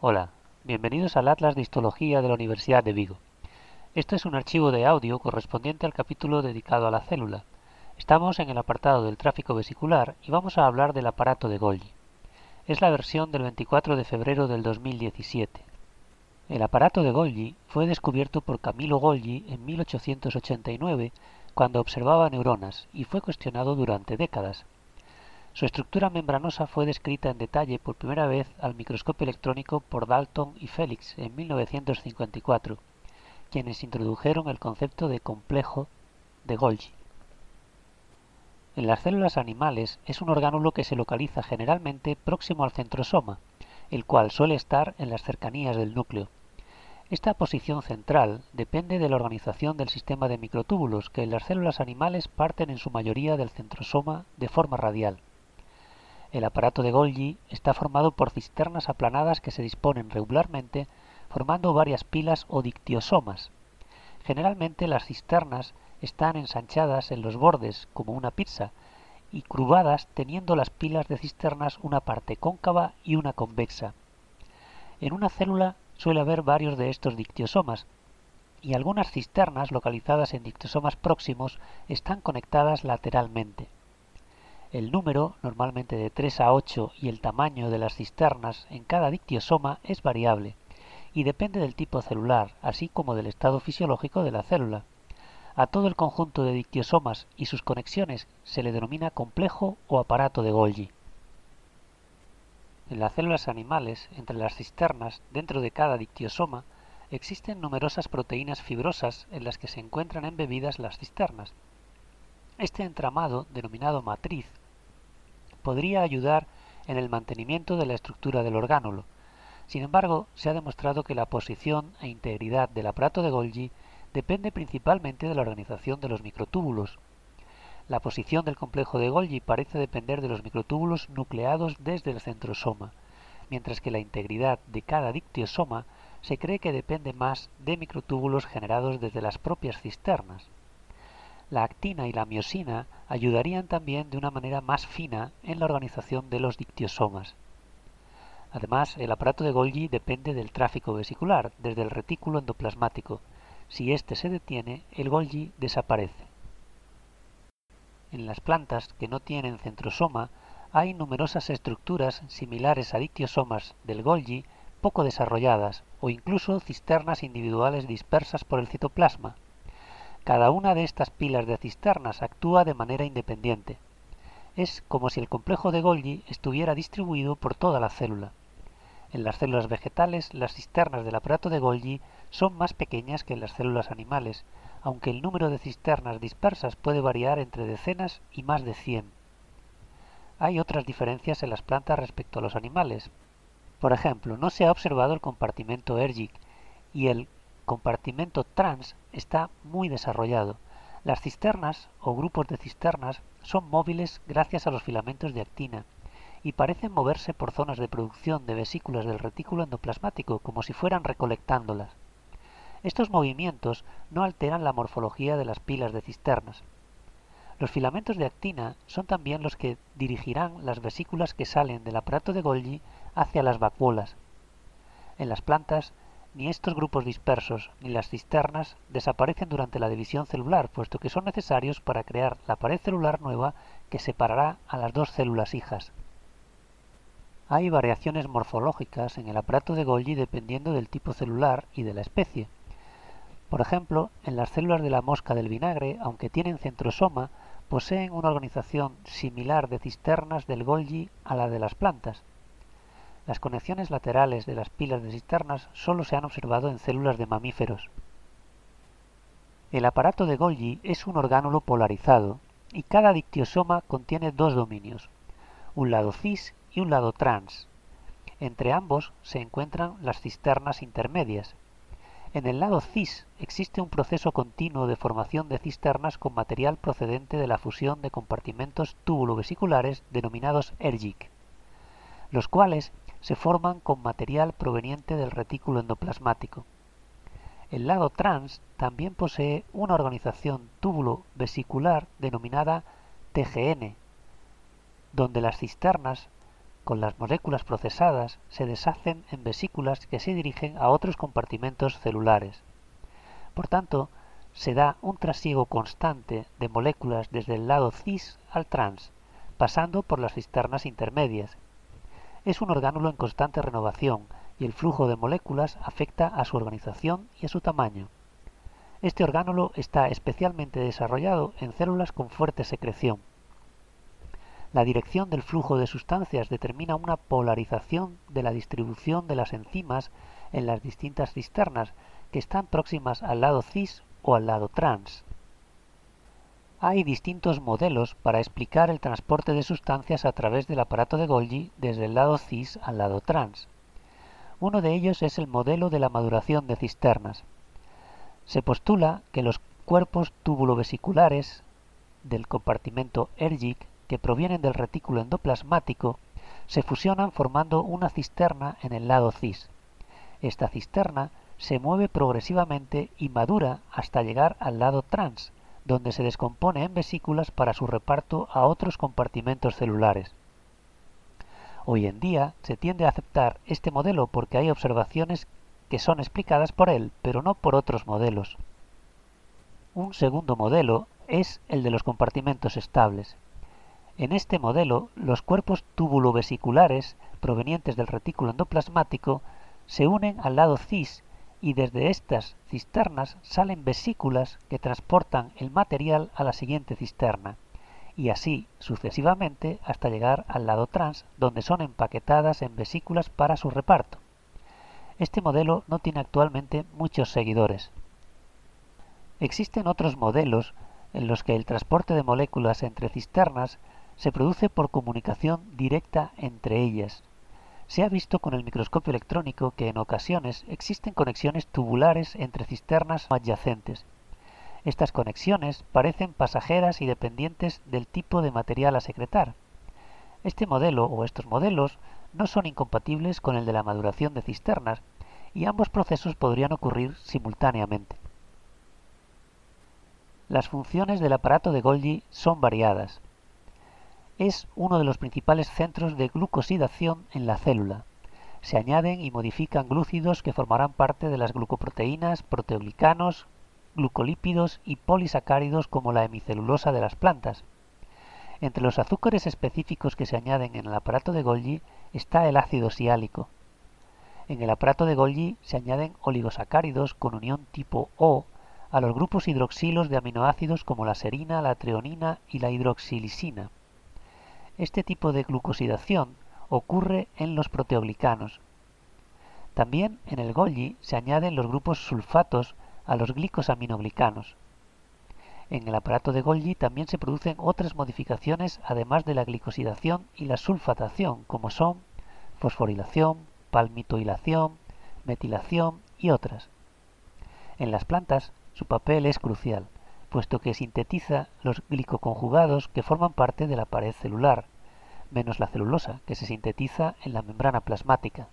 Hola, bienvenidos al Atlas de Histología de la Universidad de Vigo. Esto es un archivo de audio correspondiente al capítulo dedicado a la célula. Estamos en el apartado del tráfico vesicular y vamos a hablar del aparato de Golgi. Es la versión del 24 de febrero del 2017. El aparato de Golgi fue descubierto por Camillo Golgi en 1889 cuando observaba neuronas y fue cuestionado durante décadas. Su estructura membranosa fue descrita en detalle por primera vez al microscopio electrónico por Dalton y Felix en 1954, quienes introdujeron el concepto de complejo de Golgi. En las células animales es un orgánulo que se localiza generalmente próximo al centrosoma, el cual suele estar en las cercanías del núcleo. Esta posición central depende de la organización del sistema de microtúbulos que en las células animales parten en su mayoría del centrosoma de forma radial. El aparato de Golgi está formado por cisternas aplanadas que se disponen regularmente formando varias pilas o dictiosomas. Generalmente las cisternas están ensanchadas en los bordes como una pizza y curvadas teniendo las pilas de cisternas una parte cóncava y una convexa. En una célula suele haber varios de estos dictiosomas y algunas cisternas localizadas en dictiosomas próximos están conectadas lateralmente. El número, normalmente de 3 a 8, y el tamaño de las cisternas en cada dictiosoma es variable y depende del tipo celular, así como del estado fisiológico de la célula. A todo el conjunto de dictiosomas y sus conexiones se le denomina complejo o aparato de Golgi. En las células animales, entre las cisternas, dentro de cada dictiosoma, existen numerosas proteínas fibrosas en las que se encuentran embebidas las cisternas. Este entramado, denominado matriz, podría ayudar en el mantenimiento de la estructura del orgánulo. Sin embargo, se ha demostrado que la posición e integridad del aparato de Golgi depende principalmente de la organización de los microtúbulos. La posición del complejo de Golgi parece depender de los microtúbulos nucleados desde el centrosoma, mientras que la integridad de cada dictiosoma se cree que depende más de microtúbulos generados desde las propias cisternas. La actina y la miosina ayudarían también de una manera más fina en la organización de los dictiosomas. Además, el aparato de Golgi depende del tráfico vesicular, desde el retículo endoplasmático. Si éste se detiene, el Golgi desaparece. En las plantas que no tienen centrosoma, hay numerosas estructuras similares a dictiosomas del Golgi poco desarrolladas, o incluso cisternas individuales dispersas por el citoplasma. Cada una de estas pilas de cisternas actúa de manera independiente. Es como si el complejo de Golgi estuviera distribuido por toda la célula. En las células vegetales, las cisternas del aparato de Golgi son más pequeñas que en las células animales, aunque el número de cisternas dispersas puede variar entre decenas y más de 100. Hay otras diferencias en las plantas respecto a los animales. Por ejemplo, no se ha observado el compartimento Ergic y el compartimento trans está muy desarrollado. Las cisternas o grupos de cisternas son móviles gracias a los filamentos de actina y parecen moverse por zonas de producción de vesículas del retículo endoplasmático como si fueran recolectándolas. Estos movimientos no alteran la morfología de las pilas de cisternas. Los filamentos de actina son también los que dirigirán las vesículas que salen del aparato de Golgi hacia las vacuolas. En las plantas, ni estos grupos dispersos ni las cisternas desaparecen durante la división celular, puesto que son necesarios para crear la pared celular nueva que separará a las dos células hijas. Hay variaciones morfológicas en el aparato de Golgi dependiendo del tipo celular y de la especie. Por ejemplo, en las células de la mosca del vinagre, aunque tienen centrosoma, poseen una organización similar de cisternas del Golgi a la de las plantas. Las conexiones laterales de las pilas de cisternas solo se han observado en células de mamíferos. El aparato de Golgi es un orgánulo polarizado y cada dictiosoma contiene dos dominios, un lado cis y un lado trans. Entre ambos se encuentran las cisternas intermedias. En el lado cis existe un proceso continuo de formación de cisternas con material procedente de la fusión de compartimentos túbulo-vesiculares denominados Ergic, los cuales se forman con material proveniente del retículo endoplasmático. El lado trans también posee una organización túbulo-vesicular denominada TGN, donde las cisternas con las moléculas procesadas se deshacen en vesículas que se dirigen a otros compartimentos celulares. Por tanto, se da un trasiego constante de moléculas desde el lado cis al trans, pasando por las cisternas intermedias. Es un orgánulo en constante renovación y el flujo de moléculas afecta a su organización y a su tamaño. Este orgánulo está especialmente desarrollado en células con fuerte secreción. La dirección del flujo de sustancias determina una polarización de la distribución de las enzimas en las distintas cisternas que están próximas al lado cis o al lado trans. Hay distintos modelos para explicar el transporte de sustancias a través del aparato de Golgi desde el lado cis al lado trans. Uno de ellos es el modelo de la maduración de cisternas. Se postula que los cuerpos tubulovesiculares del compartimento Ergic que provienen del retículo endoplasmático se fusionan formando una cisterna en el lado cis. Esta cisterna se mueve progresivamente y madura hasta llegar al lado trans, donde se descompone en vesículas para su reparto a otros compartimentos celulares. Hoy en día se tiende a aceptar este modelo porque hay observaciones que son explicadas por él, pero no por otros modelos. Un segundo modelo es el de los compartimentos estables. En este modelo, los cuerpos tubulovesiculares provenientes del retículo endoplasmático se unen al lado cis y desde estas cisternas salen vesículas que transportan el material a la siguiente cisterna, y así sucesivamente hasta llegar al lado trans, donde son empaquetadas en vesículas para su reparto. Este modelo no tiene actualmente muchos seguidores. Existen otros modelos en los que el transporte de moléculas entre cisternas se produce por comunicación directa entre ellas. Se ha visto con el microscopio electrónico que en ocasiones existen conexiones tubulares entre cisternas adyacentes. Estas conexiones parecen pasajeras y dependientes del tipo de material a secretar. Este modelo o estos modelos no son incompatibles con el de la maduración de cisternas y ambos procesos podrían ocurrir simultáneamente. Las funciones del aparato de Golgi son variadas. Es uno de los principales centros de glucosidación en la célula. Se añaden y modifican glúcidos que formarán parte de las glucoproteínas, proteoglicanos, glucolípidos y polisacáridos como la hemicelulosa de las plantas. Entre los azúcares específicos que se añaden en el aparato de Golgi está el ácido siálico. En el aparato de Golgi se añaden oligosacáridos con unión tipo O a los grupos hidroxilos de aminoácidos como la serina, la treonina y la hidroxilisina. Este tipo de glucosidación ocurre en los proteoglicanos. También en el Golgi se añaden los grupos sulfatos a los glicosaminoglicanos. En el aparato de Golgi también se producen otras modificaciones además de la glicosidación y la sulfatación, como son fosforilación, palmitoilación, metilación y otras. En las plantas su papel es crucial, puesto que sintetiza los glicoconjugados que forman parte de la pared celular, menos la celulosa, que se sintetiza en la membrana plasmática.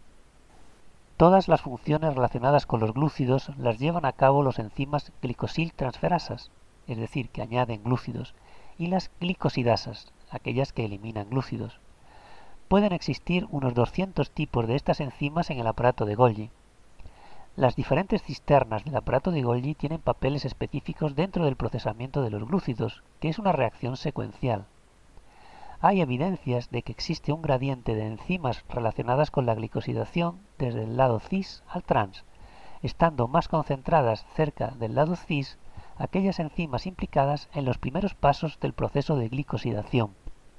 Todas las funciones relacionadas con los glúcidos las llevan a cabo los enzimas glicosiltransferasas, es decir, que añaden glúcidos, y las glicosidasas, aquellas que eliminan glúcidos. Pueden existir unos 200 tipos de estas enzimas en el aparato de Golgi. Las diferentes cisternas del aparato de Golgi tienen papeles específicos dentro del procesamiento de los glúcidos, que es una reacción secuencial. Hay evidencias de que existe un gradiente de enzimas relacionadas con la glicosidación desde el lado cis al trans, estando más concentradas cerca del lado cis aquellas enzimas implicadas en los primeros pasos del proceso de glicosidación.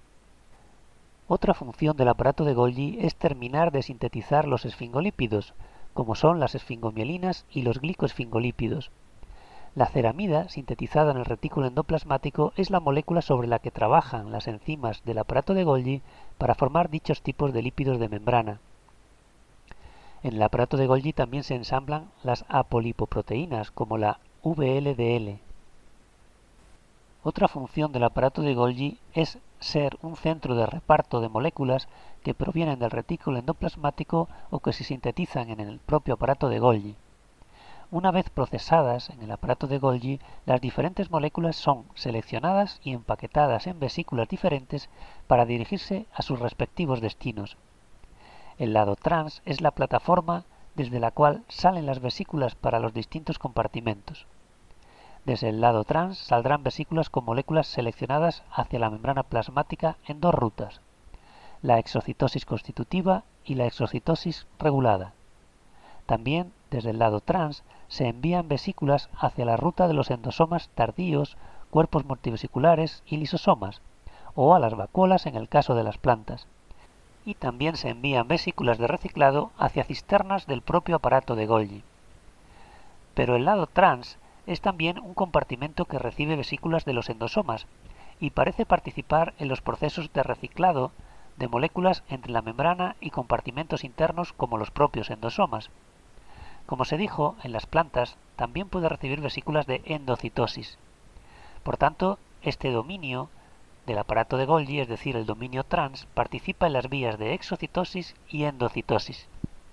Otra función del aparato de Golgi es terminar de sintetizar los esfingolípidos, como son las esfingomielinas y los glicoesfingolípidos. La ceramida, sintetizada en el retículo endoplasmático, es la molécula sobre la que trabajan las enzimas del aparato de Golgi para formar dichos tipos de lípidos de membrana. En el aparato de Golgi también se ensamblan las apolipoproteínas, como la VLDL. Otra función del aparato de Golgi es ser un centro de reparto de moléculas que provienen del retículo endoplasmático o que se sintetizan en el propio aparato de Golgi. Una vez procesadas en el aparato de Golgi, las diferentes moléculas son seleccionadas y empaquetadas en vesículas diferentes para dirigirse a sus respectivos destinos. El lado trans es la plataforma desde la cual salen las vesículas para los distintos compartimentos. Desde el lado trans saldrán vesículas con moléculas seleccionadas hacia la membrana plasmática en dos rutas, la exocitosis constitutiva y la exocitosis regulada. También, desde el lado trans, se envían vesículas hacia la ruta de los endosomas tardíos, cuerpos multivesiculares y lisosomas, o a las vacuolas en el caso de las plantas. Y también se envían vesículas de reciclado hacia cisternas del propio aparato de Golgi. Pero el lado trans es también un compartimento que recibe vesículas de los endosomas y parece participar en los procesos de reciclado de moléculas entre la membrana y compartimentos internos como los propios endosomas. Como se dijo, en las plantas también puede recibir vesículas de endocitosis. Por tanto, este dominio del aparato de Golgi, es decir, el dominio trans, participa en las vías de exocitosis y endocitosis.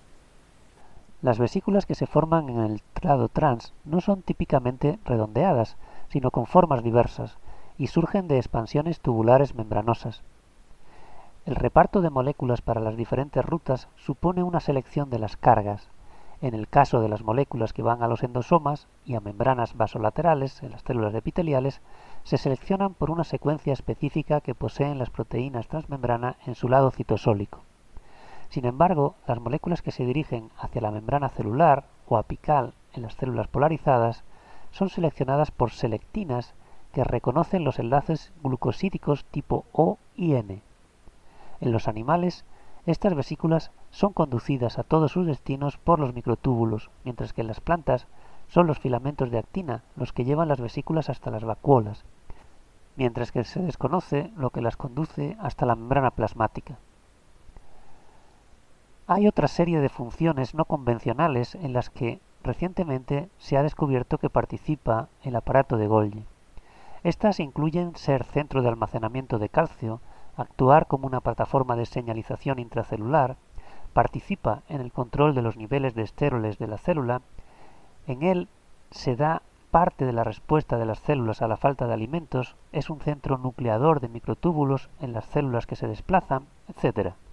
Las vesículas que se forman en el lado trans no son típicamente redondeadas, sino con formas diversas, y surgen de expansiones tubulares membranosas. El reparto de moléculas para las diferentes rutas supone una selección de las cargas. En el caso de las moléculas que van a los endosomas y a membranas vasolaterales en las células epiteliales, se seleccionan por una secuencia específica que poseen las proteínas transmembrana en su lado citosólico. Sin embargo, las moléculas que se dirigen hacia la membrana celular o apical en las células polarizadas son seleccionadas por selectinas que reconocen los enlaces glucosídicos tipo O y N. En los animales, estas vesículas son conducidas a todos sus destinos por los microtúbulos, mientras que en las plantas son los filamentos de actina los que llevan las vesículas hasta las vacuolas, mientras que se desconoce lo que las conduce hasta la membrana plasmática. Hay otra serie de funciones no convencionales en las que recientemente se ha descubierto que participa el aparato de Golgi. Estas incluyen ser centro de almacenamiento de calcio, actuar como una plataforma de señalización intracelular, participa en el control de los niveles de estéroles de la célula, en él se da parte de la respuesta de las células a la falta de alimentos, es un centro nucleador de microtúbulos en las células que se desplazan, etc.